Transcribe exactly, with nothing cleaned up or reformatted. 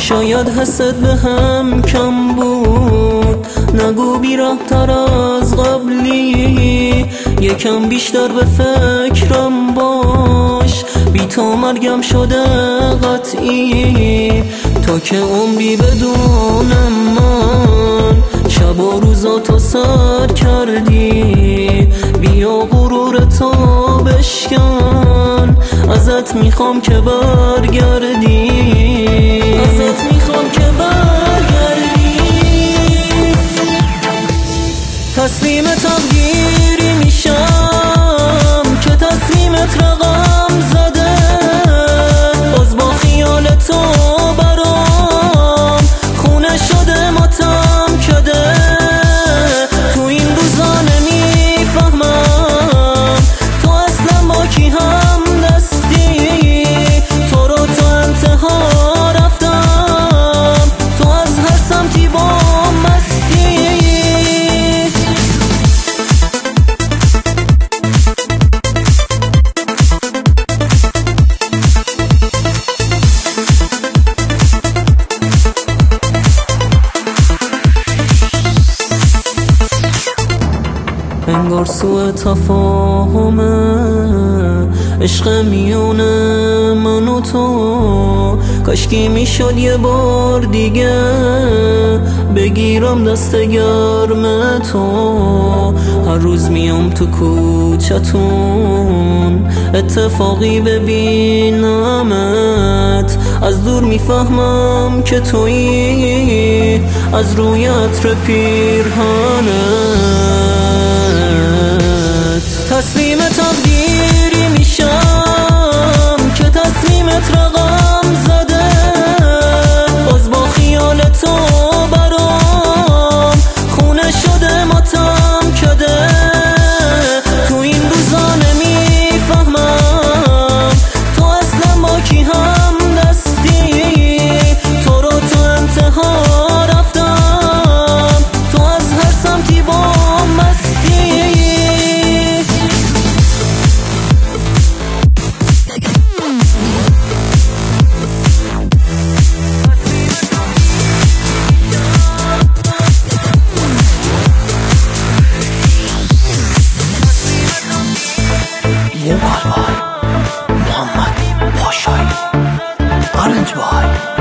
شاید حسد به هم کم بود، نگو بی‌رحم‌تر از قبلی، یکم بیشتر به فکرم باش، بی تو مرگم شده قطعی، تا که عمری بدونم من شب و روزا تو سر کردی، بیا غرورتو بشکن، ازت میخوام که برگردی، ازت میخوام که برگردی. تسلیم تقدیری میشم که تصمیمت رقم زده، باز با خیال تو برام خونه شده ماتم کده، تو این روزا نمیفهمم تو اصلا با کی هم دستی، تو رو تا انتها رفتم، تو از هر سمتی با مستی. انگار سوء تفاهمه عشق میونه من و تو، کاشکی میشد یه بار دیگه بگیرم دست گرم تو، هر روز میام تو کوچتون اتفاقی ببینمت، از دور میفهمم که تویی از روی عطر پیرهنت. تسلیم تقدیری میشم که تصمیمت رقم زده، باز با خیال تو برام خونه شده ماتم کده، تو این روزا نمیفهمم تو اصلا با کی هم دستی، تو رو تا انتها رفتم، تو از هر سمتی با مستی. محمد پاشایی آرنج بای